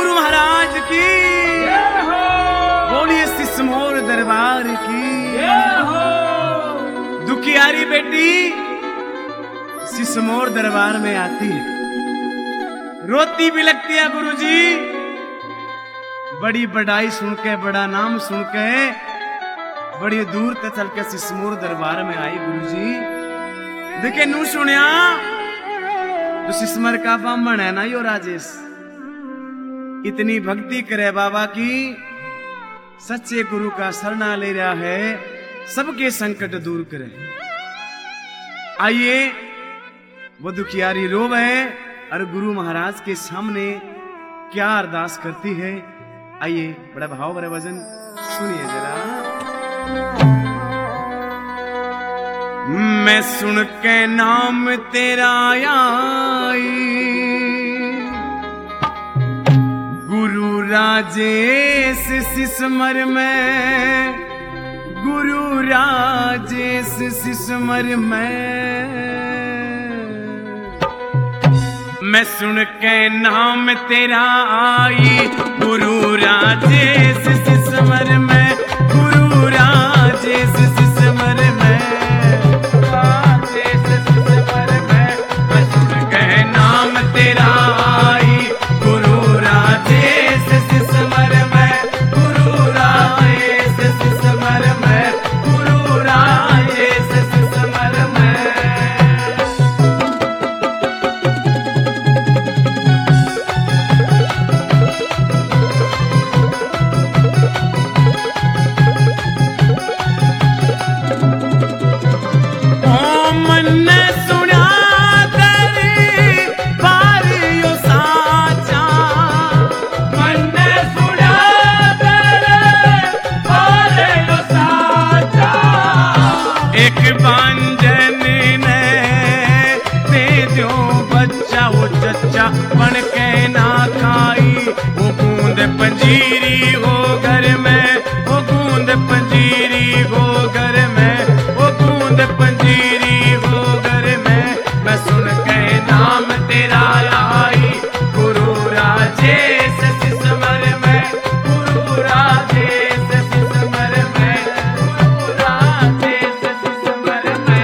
गुरु महाराज की, बोलिए सिसमोर दरबार की। दुखियारी बेटी सिसमोर दरबार में आती है, रोती बिलखती है। गुरुजी बड़ी बड़ाई सुन के, बड़ा नाम सुन के बड़ी दूर तक चल के सिसमोर दरबार में आई। गुरुजी देखे नू सुनिया तो सिसमर का बामण है ना यो राजेश, इतनी भक्ति करे बाबा की, सच्चे गुरु का शरणा ले रहा है, सबके संकट दूर करे। आइए वो दुखियारी रोवे और गुरु महाराज के सामने क्या अरदास करती है। आइए बड़ा भाव भरा भजन सुनिए जरा। मैं सुन के नाम तेरा आई, गुरु राजेश सिसमर में, गुरु राजेश सिसमर में। मैं सुन के नाम तेरा आई, गुरु राजेश सिसमर में, गुरु राजेश सिसमर में, राजेश सिसमर में। मैं सुन के नाम तेरा आई, गुरु राजेश सिसमर में, गुरु राजेश सिसमर में, गुरु राजेश सिसमर में। बन के ना खाई वो बूंद पंजीरी हो घर में, वो बूंद पंजीरी हो घर में, वो बूंद पंजीरी हो घर में। मैं सुन के नाम तेरा आई, गुरु राजेश सिसमर में, गुरु राजेश सिसमर में, गुरु राजेश सिसमर में।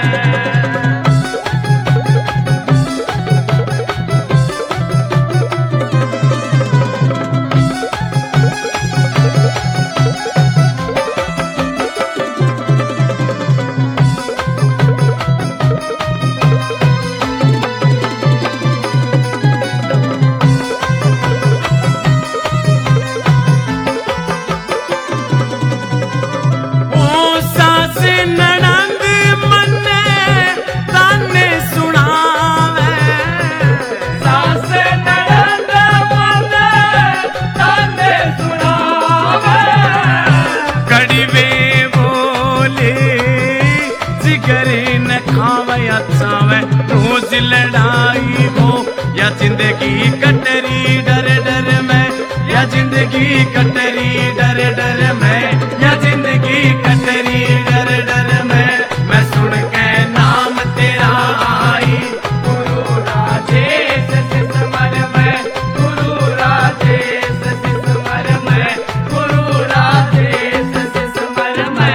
रोज लड़ाई हो या जिंदगी कटरी डर डर में, या जिंदगी कटरी डर डर में, या जिंदगी कटरी डर डर में। मैं सुन के नाम तेरा आई, गुरु राजेश सिसमर में, गुरु राजेश सिसमर में, गुरु राजेश सिसमर में।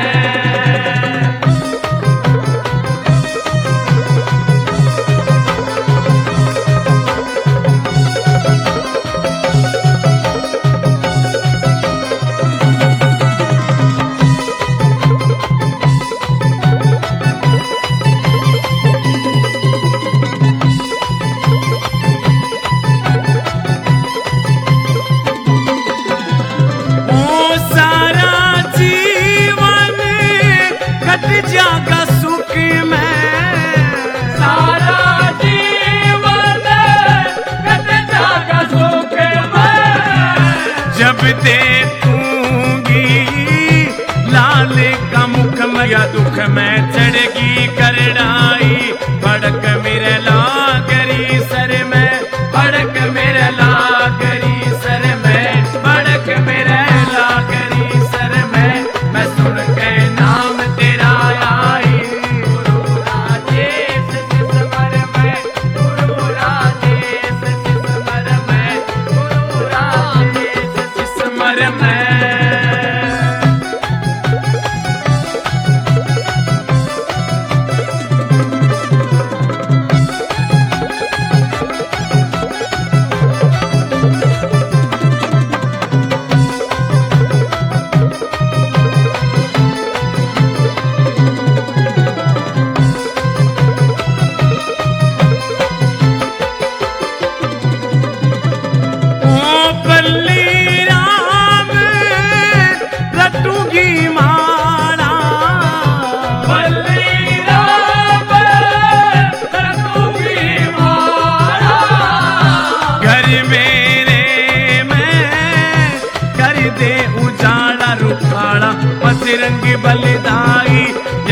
जब देखूंगी लाल का मुख में, या दुख में चढ़गी करड़ाई, भड़क मेरे लागरी सर में, भड़क मेरे लागरी सर में, भड़क मेरे लागरी सर में। मैं सुन के नाम तेरा आई, गुरु राजेश सिसमर में, गुरु राजेश सिसमर में, गुरु राजेश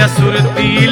सुरती